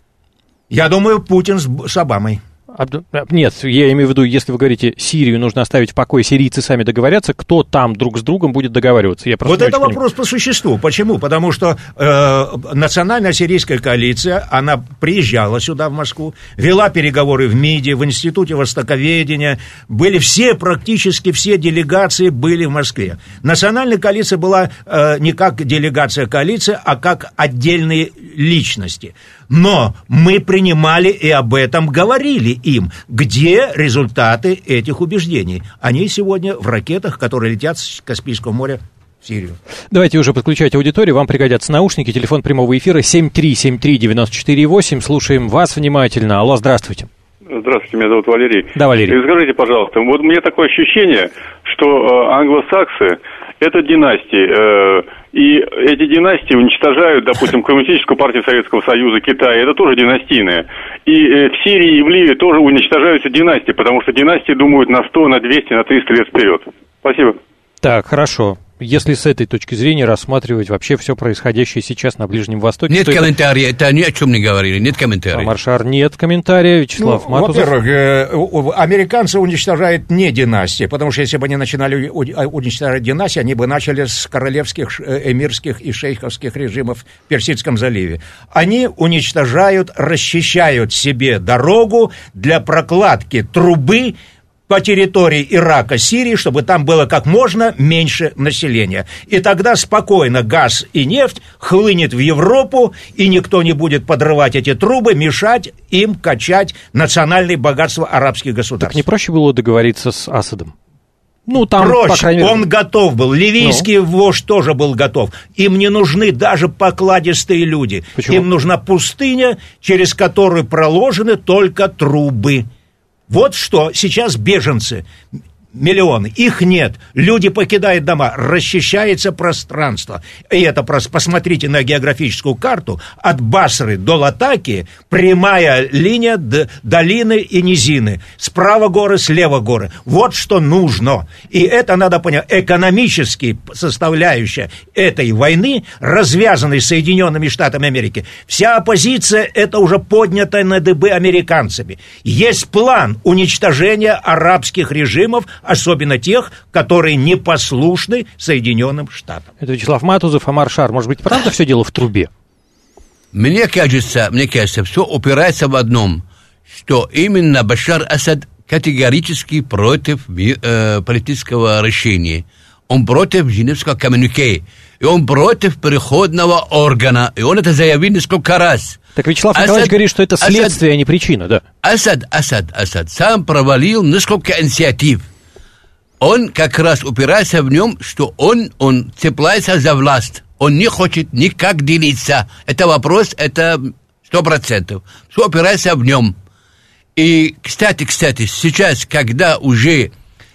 Я думаю, Путин с, с Обамой. Нет, я имею в виду, если вы говорите, Сирию нужно оставить в покое, сирийцы сами договорятся, кто там друг с другом будет договариваться? Я вот это вопрос по существу. Почему? Потому что э, национальная сирийская коалиция, она приезжала сюда, в Москву, вела переговоры в МИДе, в Институте Востоковедения, были все, практически все делегации были в Москве. Национальная коалиция была э, не как делегация коалиции, а как отдельные личности. Но мы принимали и об этом говорили им. Где результаты этих убеждений? Они сегодня в ракетах, которые летят с Каспийского моря в Сирию. Давайте уже подключать аудиторию. Вам пригодятся наушники. Телефон прямого эфира семь три семь три девять четыре восемь. Слушаем вас внимательно. Алло, здравствуйте. Здравствуйте, меня зовут Валерий. Да, Валерий. И скажите, пожалуйста, вот мне такое ощущение, что э, англосаксы – это династии, э, и эти династии уничтожают, допустим, Коммунистическую партию Советского Союза, Китая, это тоже династийные. И э, в Сирии и в Ливии тоже уничтожаются династии, потому что династии думают на сто, на двести, на триста лет вперед. Спасибо. Так, хорошо. Если с этой точки зрения рассматривать вообще все происходящее сейчас на Ближнем Востоке... Нет комментариев, это... это ни о чем не говорили, нет комментариев. Амар Шар, нет комментария, Вячеслав ну, Матузов. Во-первых, э, американцы уничтожают не династии, потому что если бы они начинали уничтожать династии, они бы начали с королевских, эмирских и шейховских режимов в Персидском заливе. Они уничтожают, расчищают себе дорогу для прокладки трубы по территории Ирака, Сирии, чтобы там было как можно меньше населения. И тогда спокойно газ и нефть хлынет в Европу, и никто не будет подрывать эти трубы, мешать им качать национальные богатства арабских государств. Так не проще было договориться с Асадом? Ну, там, проще, по крайней мере... он готов был, ливийский ну. вождь тоже был готов. Им не нужны даже покладистые люди. Почему? Им нужна пустыня, через которую проложены только трубы. Вот что сейчас беженцы, миллионы, их нет, люди покидают дома, расчищается пространство. И это, посмотрите на географическую карту, от Басры до Латакии прямая линия д- долины и низины. Справа горы, слева горы. Вот что нужно. И это надо понять. Экономически составляющая этой войны, развязанной Соединенными Штатами Америки, вся оппозиция это уже поднята на дыбы американцами. Есть план уничтожения арабских режимов, особенно тех, которые непослушны Соединенным Штатам. Это Вячеслав Матузов, Амар Шар. Может быть, правда все дело в трубе? Мне кажется, мне кажется, все упирается в одном, что именно Башар Асад категорически против э, политического решения. Он против Женевского коммюнике, и он против переходного органа, и он это заявил несколько раз. Так Вячеслав Асад, Николаевич говорит, что это следствие, Асад, а не причина, да? Асад, Асад, Асад сам провалил несколько инициатив. он как раз упирается в нем, что он, он цепляется за власть. Он не хочет никак делиться. Это вопрос, это сто процентов. Все опирается в нем. И, кстати, кстати, сейчас, когда уже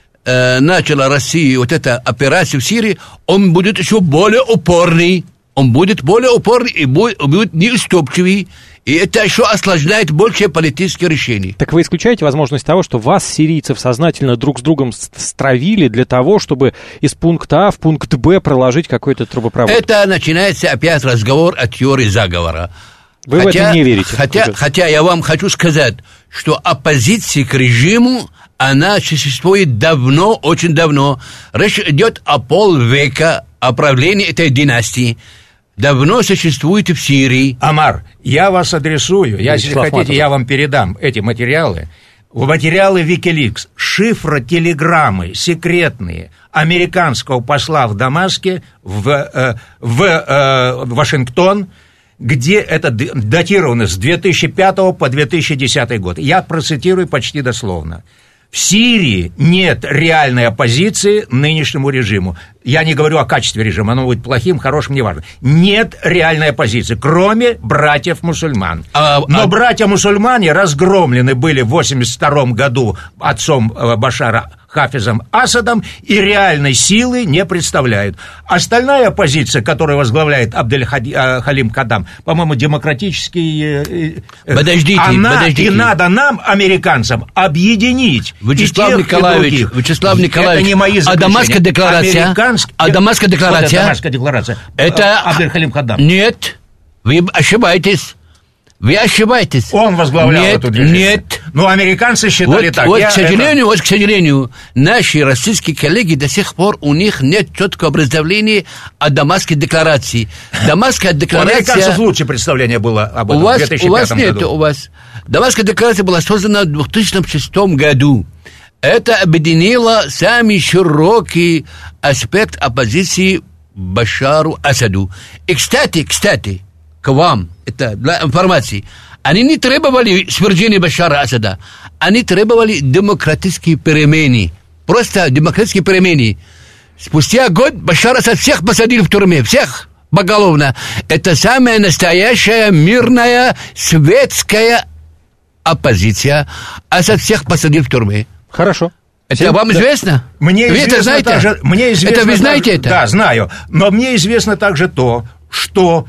э, начала Россия вот эта операция в Сирии, он будет еще более упорный. Он будет более упорный и будет, будет неуступчивый. И это еще осложняет больше политические решения. Так вы исключаете возможность того, что вас, сирийцев, сознательно друг с другом стравили для того, чтобы из пункта А в пункт Б проложить какой-то трубопровод? Это начинается опять разговор о теории заговора. Вы хотя, в это не верите? Хотя, хотя я вам хочу сказать, что оппозиция к режиму, она существует давно, очень давно. Речь идет о полвека о правлении этой династии. Давно существует в Сирии. Амар, я вас адресую. Я, если хотите, Матов. я вам передам эти материалы. Материалы Wikileaks, шифры телеграммы секретные американского посла в Дамаске в, э, в э, Вашингтон, где это датировано с две тысячи пятого по две тысячи десятый год. Я процитирую почти дословно. В Сирии нет реальной оппозиции нынешнему режиму. Я не говорю о качестве режима, оно будет плохим, хорошим, неважно. Нет реальной оппозиции, кроме братьев-мусульман. А, Но а... братья-мусульмане разгромлены были в восемьдесят втором году отцом Башара Хафизом Асадом и реальной силы не представляют. Остальная оппозиция, которую возглавляет Абдель-Халим Каддам, по-моему, демократический... Подождите, она, подождите. И надо нам, американцам, объединить Вячеслав и тех, Николаевич, и других. Вячеслав Николаевич, это не мои а Дамасская декларация? Американск... А Дамасская декларация? Это Дамасская декларация. Это... Абдель-Халим Каддам. Нет, вы ошибаетесь. Вы ошибаетесь. Он возглавлял нет, эту движение. Нет. Ну, американцы считали вот, так. Вот, Я к сожалению, это... вот, к сожалению, наши российские коллеги до сих пор, у них нет четкого представления о Дамасской декларации. Дамасская декларация... У американцев лучше представление было об этом у вас, в две тысячи пятом у вас нет, году. У вас Дамасская декларация была создана в две тысячи шестом году. Это объединило самый широкий аспект оппозиции Башару Асаду. И, кстати, кстати, к вам, это для информации, они не требовали свержения Башара Асада, они требовали демократические перемены, просто демократические перемены. Спустя год Башар Асад всех посадил в тюрьме, всех поголовно. Это самая настоящая мирная светская оппозиция. Асад всех посадил в тюрьме. Хорошо. Это вам известно? Мне вы известно это знаете? Также, мне известно это вы знаете также, это? Да, знаю. Но мне известно также то, что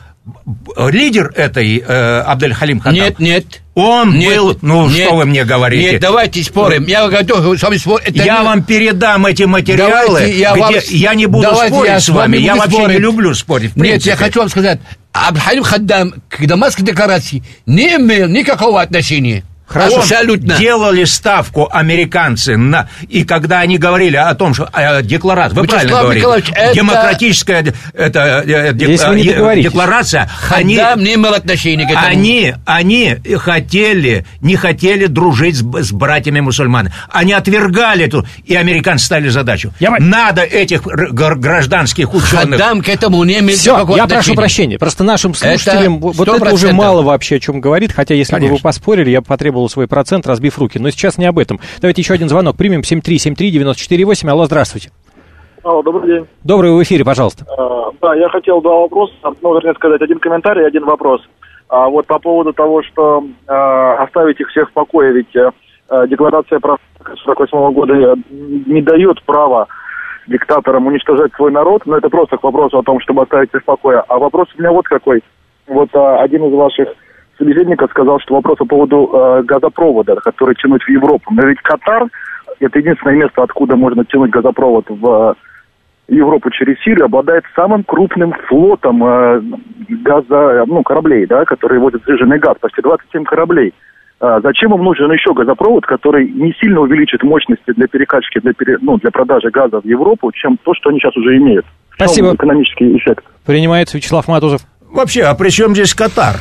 лидер этой э, Абдель-Халим Каддам... Нет, нет. Он нет, был... Ну, нет, что вы мне говорите? Нет, давайте спорим. Я готов с вами спорить. Я не... вам передам эти материалы, давайте, я, где вам... я не буду давайте спорить я с вами. Я вообще спорить. не люблю спорить. Нет, я хочу вам сказать. Абдель-Халим Каддам к Дамасской декларации не имел никакого отношения. Хорошо. Абсолютно. Делали ставку американцы на... И когда они говорили о том, что э, декларация... Вы Вячеслав правильно говорите. Это... Демократическая это, э, дек, э, декларация... Они, не имел отношения к этому. Они, они хотели, не хотели дружить с, с братьями-мусульманами. Они отвергали эту... И американцы ставили задачу. Я... Надо этих гражданских ученых... Каддам к этому не имел Все, никакого я отношения. прошу прощения. Просто нашим слушателям... Это вот это уже мало вообще о чем говорит. Хотя, если Конечно. бы вы поспорили, я бы потребовал свой процент, разбив руки. Но сейчас не об этом. Давайте еще один звонок примем. семь три семь три девять четыре восемь. Алло, здравствуйте. Алло, добрый день. Добрый, вы в эфире, пожалуйста. А, да, я хотел два вопроса, ну, вернее сказать, один комментарий, один вопрос. А, вот по поводу того, что а, оставить их всех в покое, ведь а, декларация прав сорок восьмого года не дает права диктаторам уничтожать свой народ, но это просто к вопросу о том, чтобы оставить их в покое. А вопрос у меня вот какой. Вот а, один из ваших собеседников сказал, что вопрос по поводу э, газопровода, который тянуть в Европу. Но ведь Катар – это единственное место, откуда можно тянуть газопровод в э, Европу через Сирию, обладает самым крупным флотом э, газа, ну, кораблей, да, которые возят сжиженный газ, почти двадцать семь кораблей. А зачем им нужен еще газопровод, который не сильно увеличит мощности для перекачки, для, пере, ну, для продажи газа в Европу, чем то, что они сейчас уже имеют? Спасибо. Экономический эффект. Принимается Вячеслав Матузов. Вообще, а при чем здесь Катар?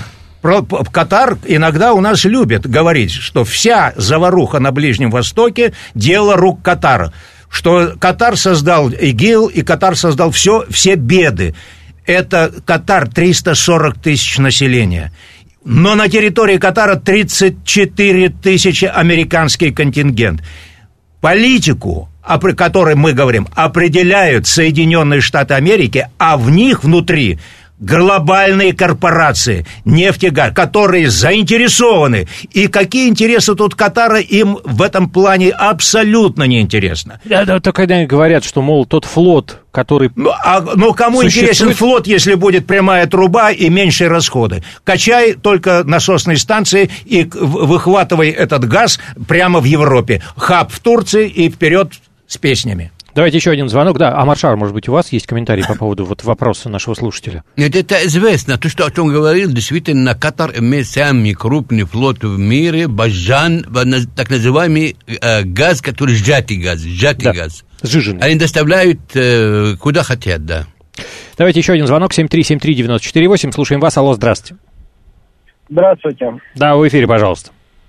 Катар иногда у нас любит говорить, что вся заваруха на Ближнем Востоке – дело рук Катара. Что Катар создал ИГИЛ, и Катар создал все, все беды. Это Катар триста сорок тысяч населения. Но на территории Катара тридцать четыре тысячи американский контингент. Политику о которой мы говорим, определяют Соединенные Штаты Америки, а в них внутри глобальные корпорации, нефтегаз, которые заинтересованы. И какие интересы тут Катара, им в этом плане абсолютно неинтересно. Да, да, только они говорят, что, мол, тот флот, который Ну, а, ну кому существует... интересен флот, если будет прямая труба и меньшие расходы? Качай только насосные станции и выхватывай этот газ прямо в Европе. Хаб в Турции и вперед с песнями. Давайте еще один звонок. Да, Амаршар, может быть, у вас есть комментарий по поводу вот вопроса нашего слушателя? Нет, это известно. То, что о чем говорил, действительно, Катар имеет самый крупный флот в мире, Баджан, так называемый э, газ, который сжатый газ, сжатый да, газ. Сжиженный. Они доставляют э, куда хотят, да. Давайте еще один звонок, семь три семь три девять четыре восемь. Слушаем вас. Алло, здравствуйте. Здравствуйте. Да, в эфире, пожалуйста.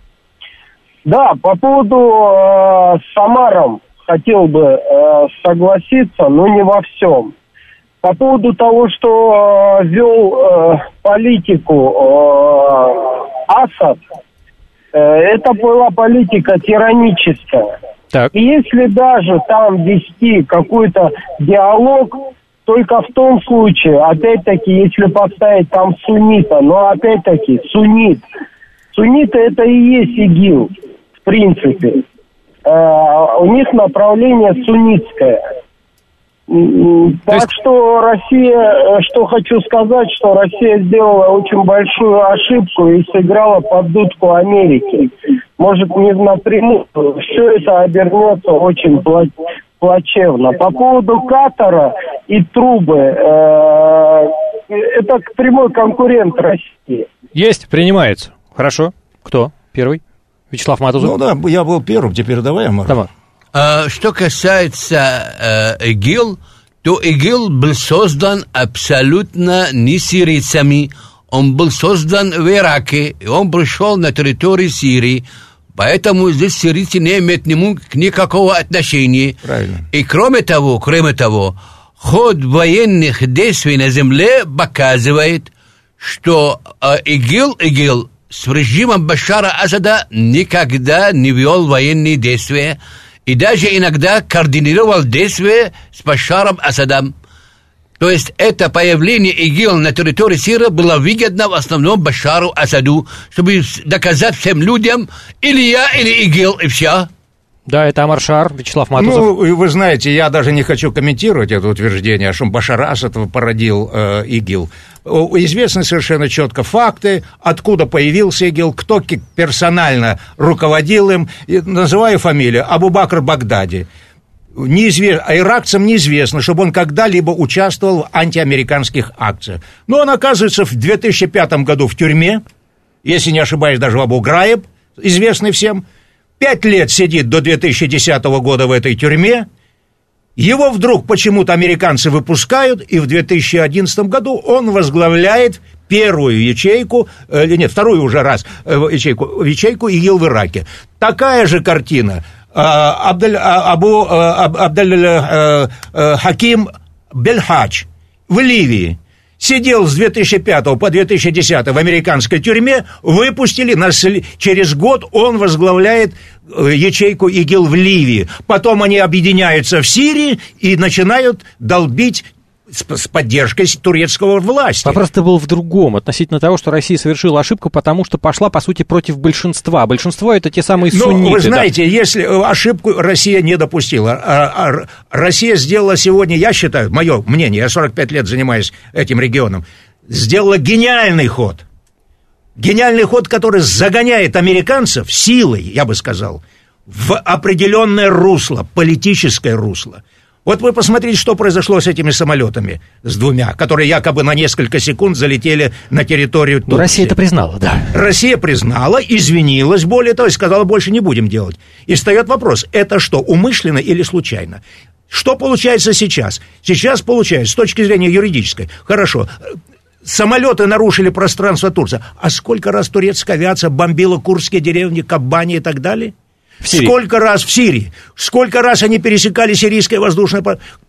Да, по поводу э, с Самаром хотел бы э, согласиться, но не во всем. По поводу того, что э, вел э, политику э, Асад, э, это была политика тираническая. Так. И если даже там вести какой-то диалог, только в том случае, опять-таки, если поставить там суннита, но опять-таки суннит, сунниты это и есть ИГИЛ, в принципе. Uh, у них направление суннитское. Так есть... что Россия, что хочу сказать, что Россия сделала очень большую ошибку и сыграла под дудку Америки. Может, не напрямую. Все это обернется очень плачевно. По поводу Катара и трубы, uh, это прямой конкурент России. Есть, принимается. Хорошо. Кто первый? Вячеслав Матузов. Ну да, я был первым, теперь давай, Амар. Давай. А, что касается э, ИГИЛ, то ИГИЛ был создан абсолютно не сирийцами. Он был создан в Ираке, и он пришел на территорию Сирии. Поэтому здесь сирийцы не имеют к нему никакого отношения. Правильно. И кроме того, кроме того, ход военных действий на земле показывает, что э, ИГИЛ, ИГИЛ с режимом Башара Асада никогда не вел военные действия и даже иногда координировал действия с Башаром Асадом. То есть это появление ИГИЛ на территории Сирии было выгодно в основном Башару Асаду, чтобы доказать всем людям, или я, или ИГИЛ, и все. Да, это Амаршар, Вячеслав Матузов. Ну, вы знаете, я даже не хочу комментировать это утверждение, что Башар Асад породил э, ИГИЛ. Известны совершенно четко факты, откуда появился ИГИЛ, кто персонально руководил им. Называю фамилию Абу-Бакр Багдади. Неизвестно, а иракцам неизвестно, чтобы он когда-либо участвовал в антиамериканских акциях. Но он оказывается в две тысячи пятом году в тюрьме, если не ошибаюсь, даже в Абу-Граиб, известный всем. Пять лет сидит до две тысячи десятого года в этой тюрьме. Его вдруг почему-то американцы выпускают, и в две тысячи одиннадцатом году он возглавляет первую ячейку, э, нет, вторую уже раз э, ячейку, ячейку ИГИЛ в Ираке. Такая же картина. Э, Абдель, э, Абу э, Абдель э, э, Хаким Бельхадж в Ливии. Сидел с две тысячи пятого по две тысячи десятый в американской тюрьме, выпустили, нас, через год он возглавляет ячейку ИГИЛ в Ливии. Потом они объединяются в Сирии и начинают долбить с, с поддержкой турецкого власти. Вопрос-то был в другом, относительно того, что Россия совершила ошибку, потому что пошла, по сути, против большинства. Большинство — это те самые сунниты. Ну, вы знаете, да. если ошибку Россия не допустила, Россия сделала сегодня, я считаю, мое мнение, я сорок пять лет занимаюсь этим регионом, сделала гениальный ход. Гениальный ход, который загоняет американцев силой, я бы сказал, в определенное русло, политическое русло. Вот вы посмотрите, что произошло с этими самолетами, с двумя, которые якобы на несколько секунд залетели на территорию Турции. Но Россия это признала, да. Россия признала, извинилась, более того, и сказала, больше не будем делать. И встает вопрос, это что, умышленно или случайно? Что получается сейчас? Сейчас получается, с точки зрения юридической, хорошо, самолеты нарушили пространство Турции. А сколько раз турецкая авиация бомбила курдские деревни, Кобани и так далее? Сколько раз в Сирии, сколько раз они пересекали сирийское воздушное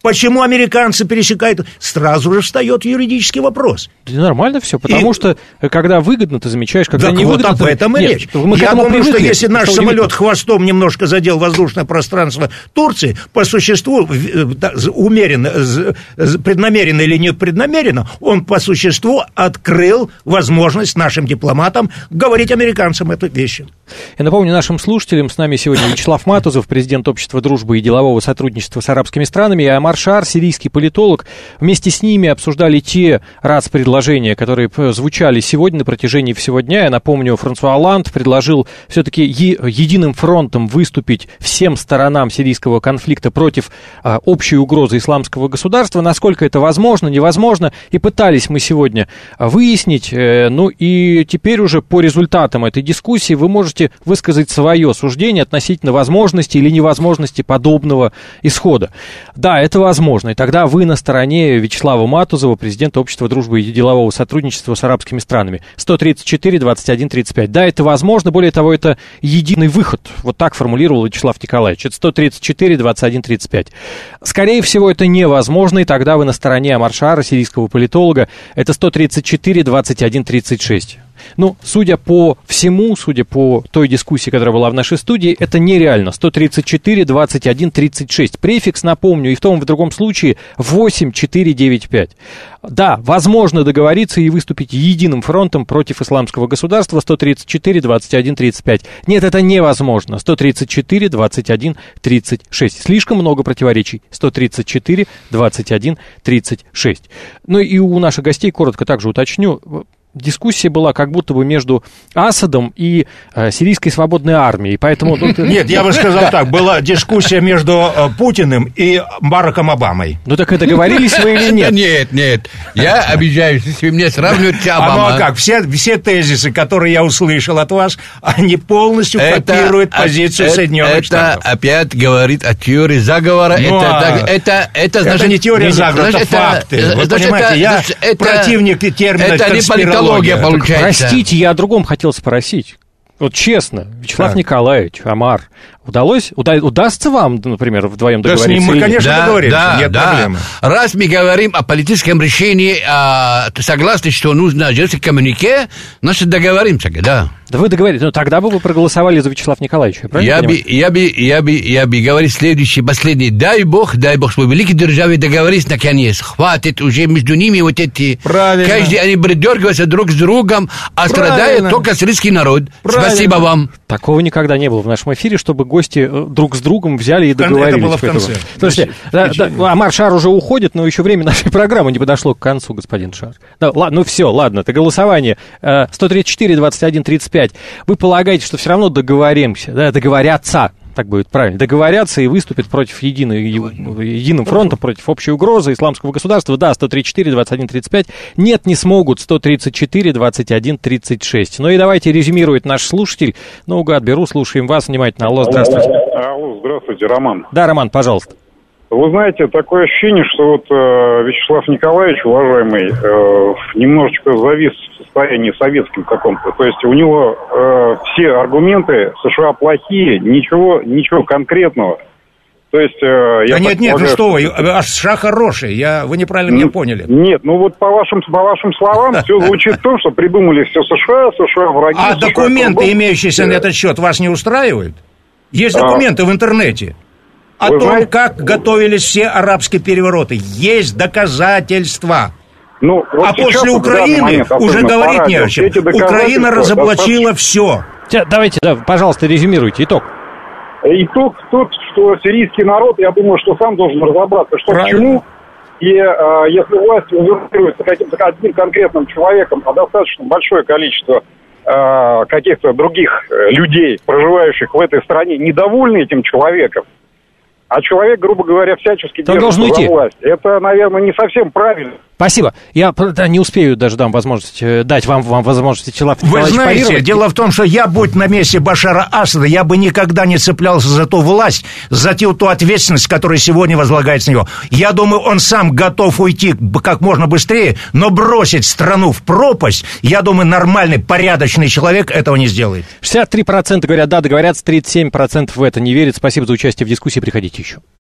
Почему американцы пересекают? Сразу же встает юридический вопрос. Да нормально все, потому и... что когда выгодно, ты замечаешь, когда так не вот выгодно... об этом и Нет, речь. Мы Я думаю, привыкли, что если наш что самолет удивительно. хвостом немножко задел воздушное пространство Турции, по существу, умеренно, преднамеренно или непреднамеренно, он по существу открыл возможность нашим дипломатам говорить американцам эту вещь. Я напомню нашим слушателям, с нами сегодня Вячеслав Матузов, президент Общества дружбы и делового сотрудничества с арабскими странами, и Омар Шаар, сирийский политолог. Вместе с ними обсуждали те РАЦ-предложения, которые звучали сегодня на протяжении всего дня. Я напомню, Франсуа Олланд предложил все-таки е- единым фронтом выступить всем сторонам сирийского конфликта против а, общей угрозы исламского государства. Насколько это возможно, невозможно, и пытались мы сегодня выяснить. Э, ну и теперь уже по результатам этой дискуссии вы можете высказать свое суждение относительно возможности или невозможности подобного исхода. Да, это возможно, и тогда вы на стороне Вячеслава Матузова, президента Общества дружбы и делового сотрудничества с арабскими странами. сто тридцать четыре двадцать один тридцать пять. Да, это возможно, более того, это единый выход. Вот так формулировал Вячеслав Николаевич. Это сто тридцать четыре двадцать один тридцать пять. Скорее всего, это невозможно, и тогда вы на стороне Омар Шаара, сирийского политолога. Это сто тридцать четыре двадцать один тридцать шесть. Ну, судя по всему, судя по той дискуссии, которая была в нашей студии, это нереально. сто тридцать четыре двадцать один тридцать шесть. Префикс, напомню, и в том и в другом случае восемь четыре девять пять. Да, возможно договориться и выступить единым фронтом против исламского государства. сто тридцать четыре двадцать один тридцать пять. Нет, это невозможно. сто тридцать четыре двадцать один тридцать шесть. Слишком много противоречий. сто тридцать четыре двадцать один тридцать шесть. Ну и у наших гостей, коротко также уточню, дискуссия была как будто бы между Асадом и э, сирийской свободной армией, поэтому... Нет, я бы сказал так, была дискуссия между э, Путиным и Бараком Обамой. Ну так это договорились вы или нет? Нет, нет, я обижаюсь, если вы мне сравниваете Обама. А ну а как, все, все тезисы, которые я услышал от вас, они полностью это, копируют позицию это, Соединенных это Штатов. Это опять говорит о теории заговора. Ну, это, а так, это, это, значит, это не теория заговора, это факты. Вы значит, понимаете, это, я это, противник термина конспирология. Получается. Простите, я о другом хотел спросить. Вот честно, Вячеслав так. Николаевич, Омар, удалось, уда, удастся вам, например, вдвоем да договориться? Да с ним мы, конечно, да, договоримся, да, нет да. проблемы. Раз мы говорим о политическом решении, а, согласны, что нужно сделать коммюнике, значит, договоримся, да. Да вы договорились, ну тогда бы вы проголосовали за Вячеслава Николаевича, правильно? Я бы, я бы, я бы, я бы говорил следующее, последнее. Дай Бог, дай Бог, чтобы великие державы договорились наконец. Хватит уже между ними вот эти... Правильно. Каждый, они придергиваются друг с другом, а Правильно. Страдает только сирийский народ. Правильно. Спасибо вам. Такого никогда не было в нашем эфире, чтобы гости друг с другом взяли и договорились. Это было в конце. Слушайте, да, да, Омар Шаар уже уходит, но еще время нашей программы не подошло к концу, господин Шаар. Да, ладно, ну все, ладно, это голосование. сто тридцать четыре двадцать один тридцать пять. Вы полагаете, что все равно договоримся, да, договорятся, так будет правильно, договорятся и выступят против единой, единым фронтом, против общей угрозы исламского государства? Да, сто тридцать четыре двадцать один тридцать пять. Нет, не смогут, сто тридцать четыре двадцать один тридцать шесть. Ну и давайте резюмирует наш слушатель. Наугад беру, слушаем вас внимательно. Алло, здравствуйте. Алло, здравствуйте, Роман. Да, Роман, пожалуйста. Вы знаете, такое ощущение, что вот э, Вячеслав Николаевич, уважаемый, э, немножечко завис в состоянии советском каком-то. То есть у него э, все аргументы США плохие, ничего, ничего конкретного. То есть, э, я да нет, нет, ну что вы, а США хорошие, я, вы неправильно меня поняли. Нет, ну вот по вашим, по вашим словам все звучит в том, что придумали все США, США враги. А документы, имеющиеся на этот счет, вас не устраивают? Есть документы в интернете. О Вы том, знаете, как готовились все арабские перевороты. Есть доказательства. Ну, вот а после Украины момент, уже говорить не о чем. Украина разоблачила все. Давайте, да, пожалуйста, резюмируйте итог. Итог тот, что сирийский народ, я думаю, что сам должен разобраться, что Правильно. К чему. И э, если власть узурпируется каким-то одним конкретным человеком, а достаточно большое количество э, каких-то других людей, проживающих в этой стране, недовольны этим человеком, а человек, грубо говоря, всячески держится за власть. Это, наверное, не совсем правильно. Спасибо. Я да, не успею даже дам возможность, дать вам, вам возможность, Вячеслав Николаевич, Вы знаете, парировать. Дело в том, что я, будь на месте Башара Асада, я бы никогда не цеплялся за ту власть, за ту, ту ответственность, которая сегодня возлагается на него. Я думаю, он сам готов уйти как можно быстрее, но бросить страну в пропасть, я думаю, нормальный, порядочный человек этого не сделает. шестьдесят три процента говорят да, договорятся, тридцать семь процентов в это не верят. Спасибо за участие в дискуссии, приходите еще.